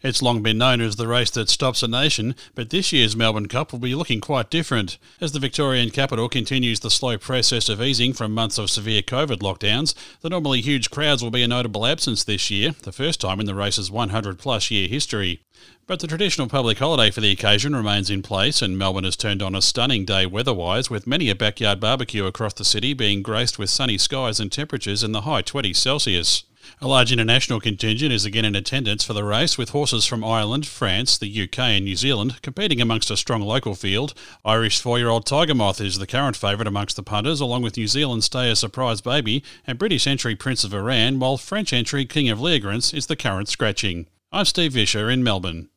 It's long been known as the race that stops a nation, but this year's Melbourne Cup will be looking quite different. As the Victorian capital continues the slow process of easing from months of severe COVID lockdowns, the normally huge crowds will be a notable absence this year, the first time in the race's 100-plus year history. But the traditional public holiday for the occasion remains in place, and Melbourne has turned on a stunning day weather-wise, with many a backyard barbecue across the city being graced with sunny skies and temperatures in the high 20s Celsius. A large international contingent is again in attendance for the race, with horses from Ireland, France, the UK and New Zealand competing amongst a strong local field. Irish 4-year-old Tiger Moth is the current favourite amongst the punters, along with New Zealand stayer Surprise Baby and British entry Prince of Iran, while French entry King of Leogrance is the current scratching. I'm Steve Vischer in Melbourne.